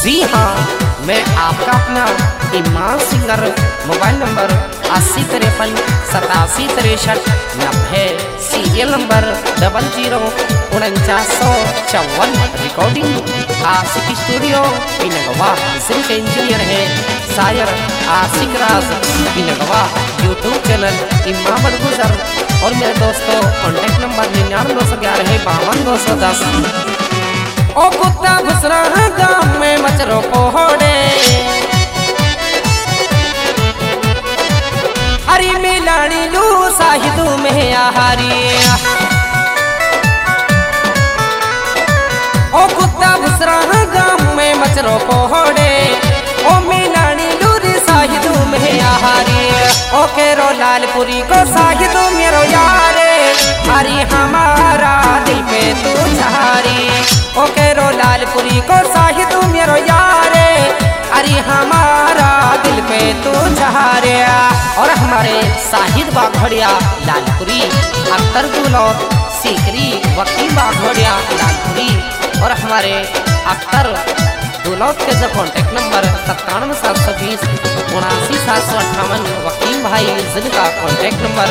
जी हाँ, मैं आपका अपना Iman singer. Mobile number 8053876390, serial number 004954। Recording Ashiq studio Pinangwan. सिर्फ इंजीनियर है शायर आशिक राज पिनगवा। यूट्यूब चैनल इमाम बड़गुजर। और मेरे दोस्तों कॉन्टैक्ट नंबर 99115210। ओ कुत्ता घुसरा गाँव में मचरो पोहड़े, हरी मिलानी लू साहिदू में आहारी। ओ कुत्ता घुसरा गाँव में मचरो पोहड़े, ओ मिलानी लू साहिदू में आहारी। ओ केरो लालपुरी को साहिदू मेरो यारे, हरी हमारा दिल पे तू चारी। ओ केरो लालपुरी को साहिदू मेरो यारे, अरे हमारा दिल पे तू चारे। और हमारे साहिद बाघोड़िया लालपुरी, अख्तर दुलौत सीकरी वकील बाघोड़िया लालपुरी। और हमारे अख्तर दुलौत के जो कॉन्टैक्ट नंबर 9772075758। वकील भाई जिनका कॉन्टैक्ट नंबर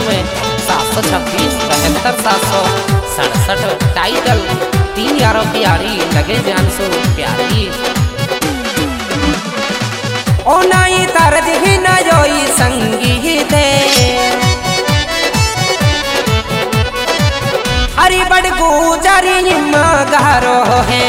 96726 टाइटल 3 यारों की यारी लगे जान सो प्यारी। ओ नाई तरद ही न जोई संगीत हरी बड़ गुजारी मगारो है।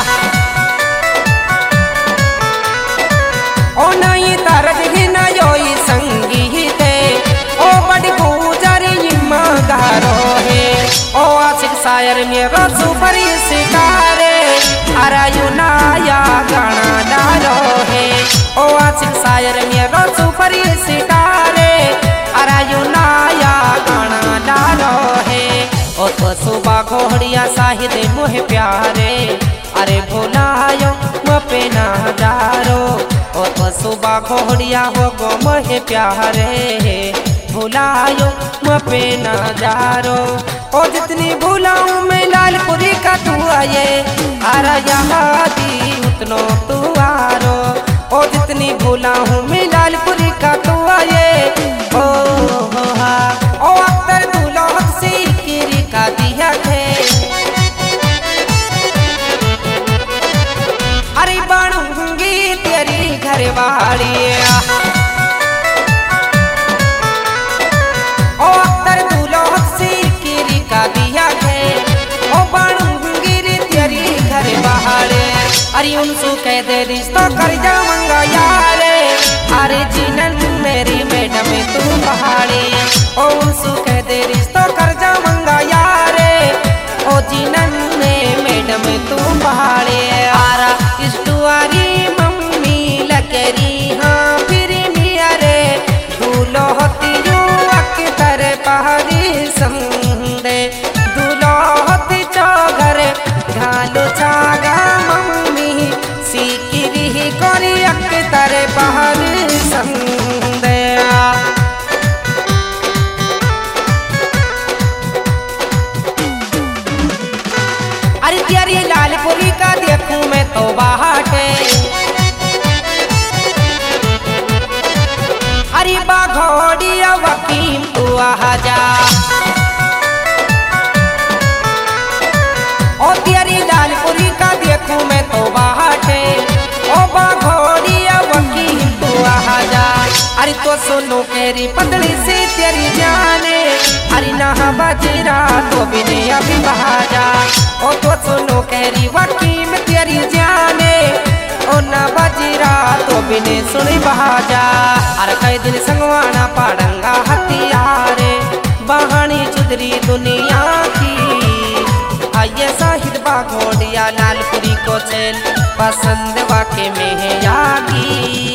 ओ नाई तरद ही न जोई संगीत, ओ बड़ गुजारी मगारो है। ओ आशिक शायर मेरो सुपरी शिकारे, अरायु नाया गाना डालो है। ओ आशिक शायर मेरो सुपरी शिकारे, अरायु नाया गाना डालो है। ओ तो सुबह घोड़िया साहिद मुहे प्यारे, अरे भुलायो पे ना जारो। ओ तो सुबह घोड़िया हो गो मुहे प्यारे, भुलायो पे ना जारो। ओ जितनी भुलाऊं मैं लालपुरी का तू आये, आरा यहाँ दी उतनो तू आरो। ओ जितनी भुलाऊं मैं लालपुरी का तू आये, ओ हा। ओ अख्तर दुलौत सीकरी का दिया थे, अरे बनूंगी तेरी घरवाली। ओ अख्तर दुलौत सीकरी का दिया थे, ओ बनूंगी तेरी घरवाली। अरे उनसू कह दे रिश्ता कर जाऊंगा यारे, अरे जीनन मेरी मैडम तू पहाड़ी। ओ उनसू कह दे रिश्ता कर जाऊंगा यारे, ओ जीनन में मैडम तू पहाड़ी। आरा इस्टुआरी मम्मी लकरी हाँ फिर मिया रे, दूल्हो होती यू अख्तर पहाड़ी संदे। दूल्हो होती चौघर ढालो चागा मम्मी, सीकरी कोरी अख्तर पहाड़ी संदे। अरे तेरी लालपुरी का देखूं मैं तो बाहटे, अरे बाघोड़िया वकील तू आजा। ओ तेरी लालपुरी का देखूं मैं तो बाहटे, ओ बाघोड़िया वकील तू आजा। अरे तो सुनो केरी पतली सी तेरी जाने, अरे ना बजरा तो बिने अभी बहाजा। ओ तो सुनो केरी वकील तेरी जाने, ओ ना बजरा तो बिने सुनी बहाजा। अरे कई दिन संगवाना पाड़ंगा हथियारे, बहानी चुदरी दुनिया की। आइए साहिद बाघोड़िया लालपुरी को चैन पसंद वाके में है यागी।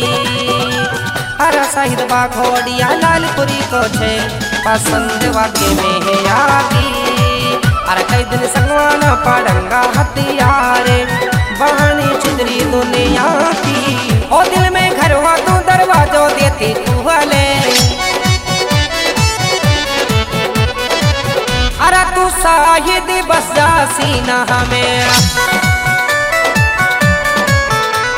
अरे साहिद बाघोड़िया लालपुरी को चैन पसंद वाके में है यागी। अरे कई दिन संगवाना पाड़ंगा हथियारे, बहानी चुदरी दुनिया की। ओ दिल में घर हुआ तू दरवाजो देती तू वाले, अरे तू साहिद बस जा सीना हमें।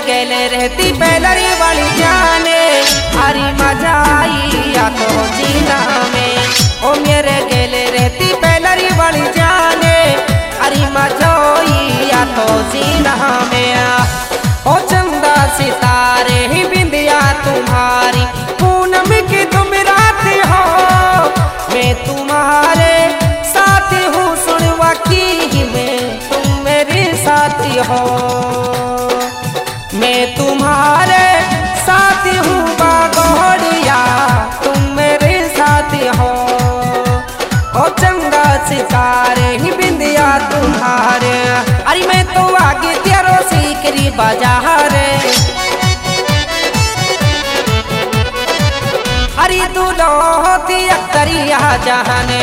गेले रहती पहलरी वाली जाने, हरी मजा आई या तो जीना में। ओ मेरे गेले रहती पहलरी वाली जाने, हरी मजा आई या तो जीना में। ओ चंदा सितारे ही बिंदिया तुम्हारी, पूनम की तुम रात हो, मैं तुम्हारे साथी हूँ सुनवा की में, तुम मेरे साथी हो। मैं तुम्हारे साथी हूँ बागोड़िया, तुम मेरे साथी हो। ओ चंदा सितारे ही बिंदिया तुम्हारे, अरे मैं तो आगे तेरो सीकरी बाजार, अरे तू लोती अख्तरिया जहाने।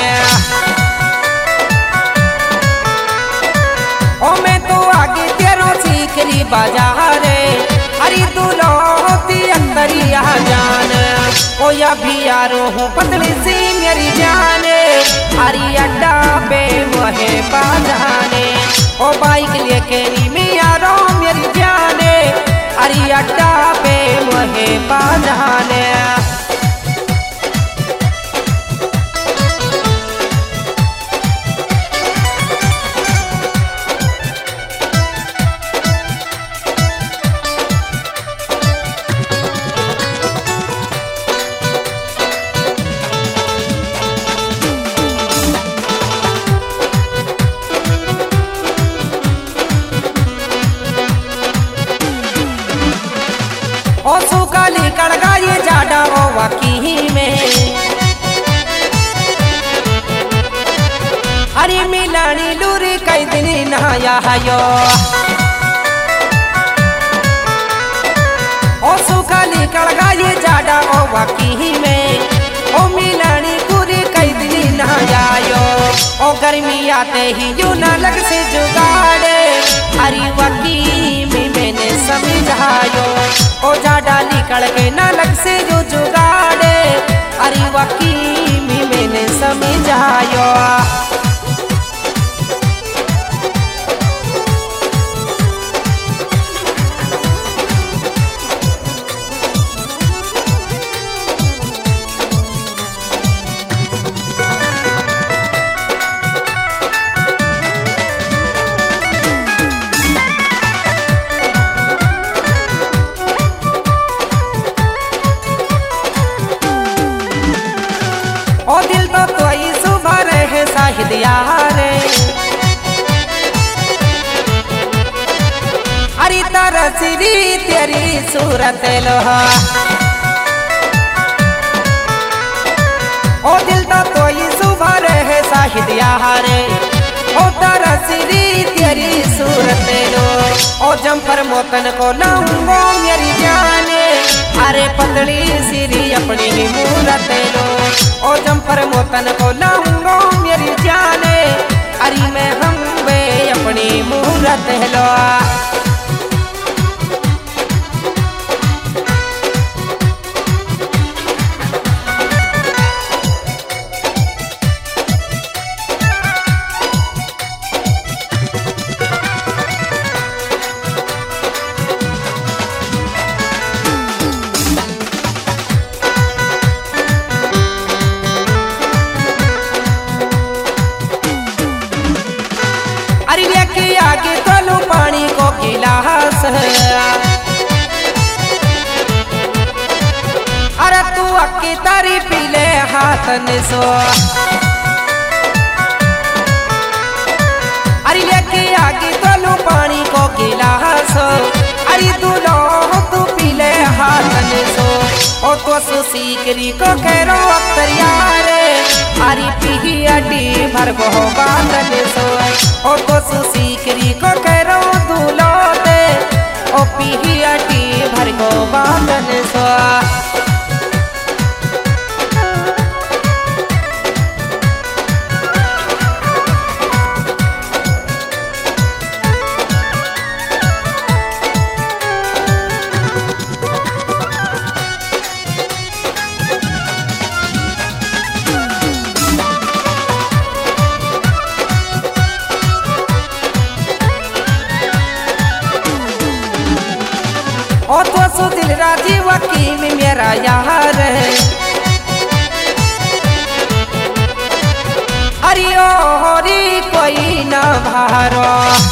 ओ मैं तो आगे तेरो सीकरी बाजार, अरे तू लोती अख्तरिया जान। ओ या भी यारो हूँ पतली सी मेरी जाने, हरी अड्डा पे वहे बाजाने। ओ बाइक लेके नी मैं यारो मेरी जाने, हरी अड्डा पे वहे बाजाने। ओ सुकाली कड़गा ये जाडा ओ वकी में, अरे मिलानी लूरी कई दिन नहाया यो। ओ सुकाली कड़गा ये जाडा ओ वकी में, ओ मिलानी पूरी कई दिन नहाया यो। ओ गर्मी आते ही यू न लग से जुगाड़े, हरी वकी में मैंने समझायो। ओ जाडा निकल के न लग से जो जुगाड़े, अरे वकी में मैंने समझायो। ओ दिल तो कोई सुबह रहे शाहिद यारे, अरे तरसरी तेरी सूरत लोहा। ओ दिल तो कोई सुबह रहे शाहिद यारे, ओ तरसरी तेरी सूरत लो। ओ जम्पर मोतन को लाऊंगो मेरी जाने, अरे पतली सिरी अपनी ही मूरत लो। ओ जम्पर मोतन को लाऊंगो मेरी जाने, अरे मैं हम वे अपनी मूरत लो। अरे लेके आगे तलू पानी को गिलास, अरे तू अक्की तारी पीले हाथन सो। अरे लेके आगे तलू पानी को गिलास, अरे तू लो तू पीले हाथन सो। ओ तो सुसीकरी को करो अख्तरिया रे, अरे पी अड्डी भर को बांधन सो। ओ तो सुसीकरी को करो दूलोते, ओ पी अड्डी भर को बांधन सो। मेरा यार है। अरे ओ रे कोई ना भारो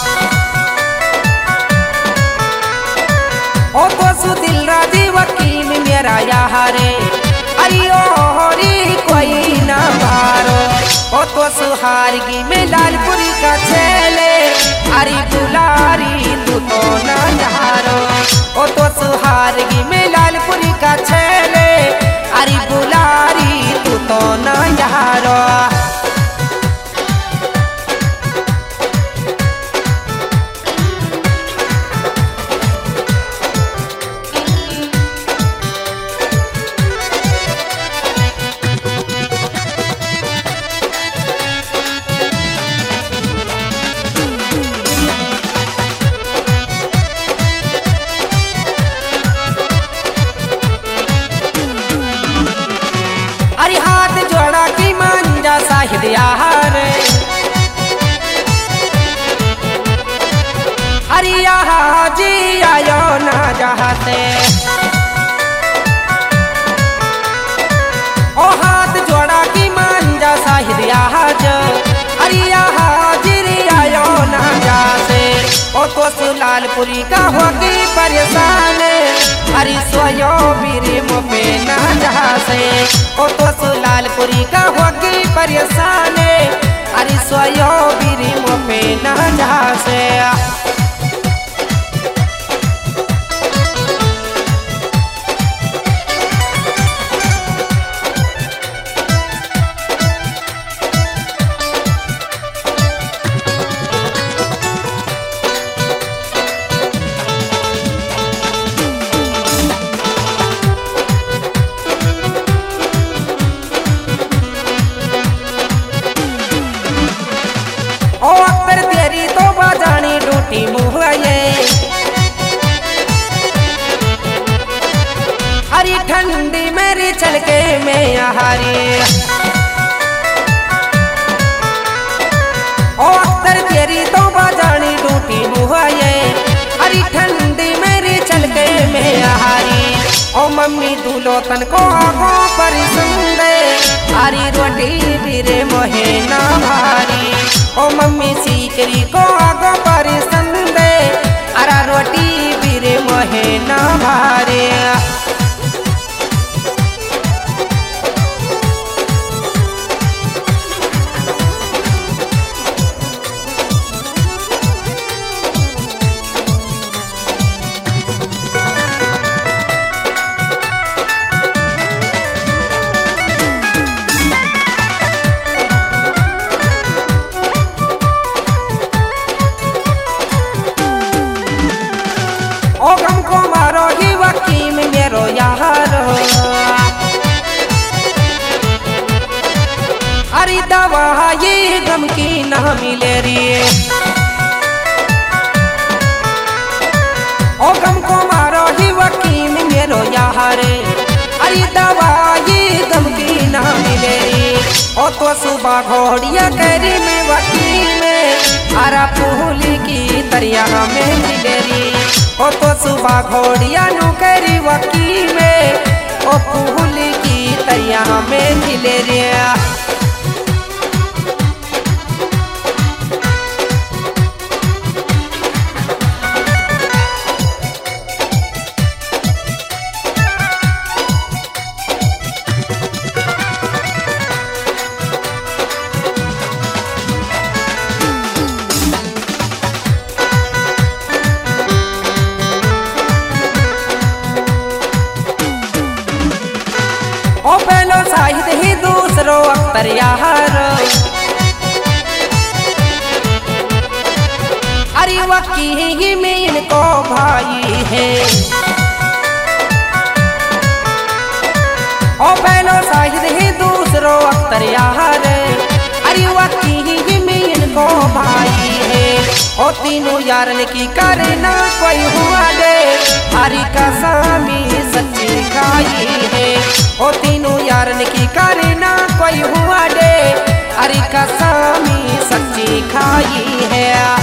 ओ तो सुदिल राजी वकील मेरा यार है। अरे ओ रे कोई ना भारो ओ तो सुहारगी में लालपुरी का छेले। अरे दुलारी तू तो ना यारो ओ तो सुहारगी में लालपुरी का छेले। अरे दुलारी तू तो ना यारो। अरे हाथ जोड़ा की मांझा साहिद यार। अरे यहाँ जी आयो ना जहाते ओ हाथ जोड़ा की मांझा साहिद यार। अरे यहाँ जी आयो ना जाते ओ तो लालपुरी का होगी परेशान। अरे सोयो बीरे मुझे ना जहासे ओ तो लालपुरी का होगी परेशान। अरे सोयो बीरे मुझे ना जहासे। ओ अक्तर तेरी तो बाजानी डूटी मुँह ये। अरे ठंडी मेरी छलके में हारी ओ अक्तर तेरी तो बाजानी डूटी मुँह ये। अरे ठंडी मेरी छलके में हारी ओ मम्मी दूलो तन को आगो पर सुंदे। अरे रोटी बीरे मोहे ना भारी ओ मम्मी सीकरी को आगो पर संदे। अरा रोटी बीरे मोहे ना भारे। ओ गम को मारो ही वकीम मेरो यार। अरे दवा ये गम की ना मिले रे ओ गम को मारो ही वकीम मेरो यार। अरे दवा ये गम की ना मिले रे ओ तो सुबह घोड़िया करी में वकील में। अरा फूली की तरिया में मिले रे ओ तो सुबह घोड़िया नुकरी वकील में। ओ फूल की तरिया में मिले रे। ओ पहलो शाहिद ही दूसरो अख्तर यार। अरे वकील में इनको भाई है ओ पहलो शाहिद ही दूसरो अख्तर यार। अरे वकील में इनको भाई है ओ तीनों यारन की करना कोई हुआ दे। हरी कसामी सच्ची खाई है ओ तीनों यारन की करना कोई हुआ दे। हरी कसामी सच्ची खाई है।